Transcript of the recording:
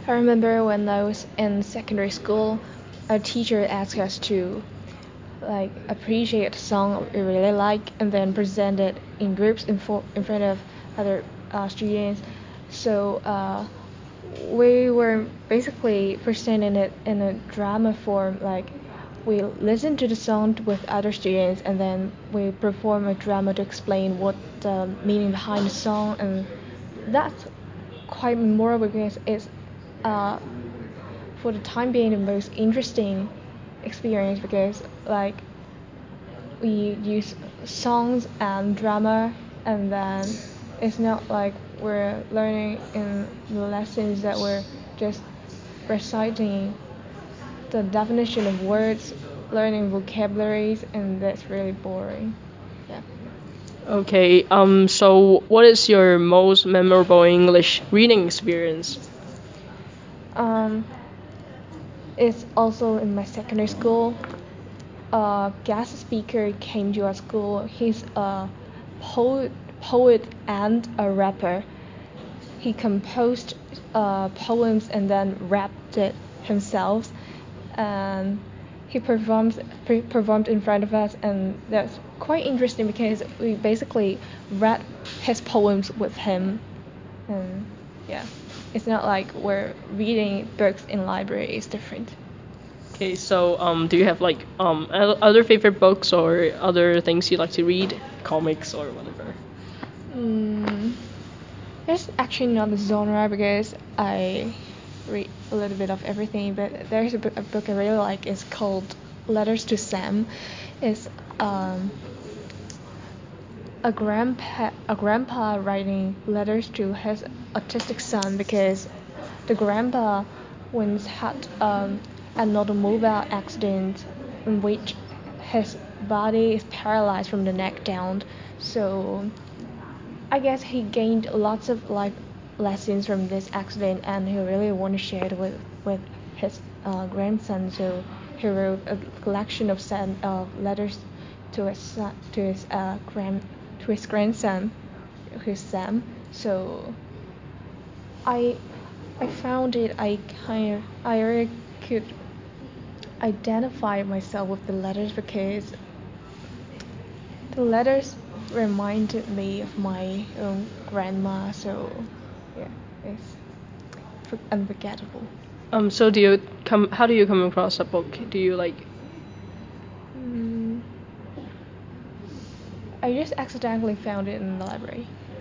I remember when I was in secondary school, a teacher asked us to like appreciate a song we really like and then present it in groups in front of other students. So we were basically presenting it in a drama form. Like we listened to the song with other students and then we perform a drama to explain what the meaning behind the song, and that's quite memorable because it's uh, for the time being the most interesting experience because like we use songs and drama, and then it's not like we're learning in the lessons that we're just reciting the definition of words, learning vocabularies, and that's really boring. Yeah. Okay, so what is your most memorable English reading experience? Um, it's also in my secondary school. A guest speaker came to our school. He's a poet, poet and a rapper. He composed poems and then rapped it himself, and he performed in front of us, and that's quite interesting because we basically read his poems with him, and yeah, it's not like we're reading books in library. It's different. Okay, so do you have like other favorite books or other things you like to read, comics or whatever? Mm, There's actually not a genre because I read a little bit of everything, but there's a book I really like. It's called Letters to Sam. It's a grandpa writing letters to his autistic son because the grandpa once had an automobile accident in which his body is paralyzed from the neck down. So I guess he gained lots of life lessons from this accident, and he really wanted to share it with his grandson. So he wrote a collection of letters to his son, to his grandson, who's Sam. So I I found it. I really could identify myself with the letters because the letters reminded me of my own grandma, so yeah, it's unforgettable. So do you come? How do you come across a book? Do you like? Mm, I just accidentally found it in the library.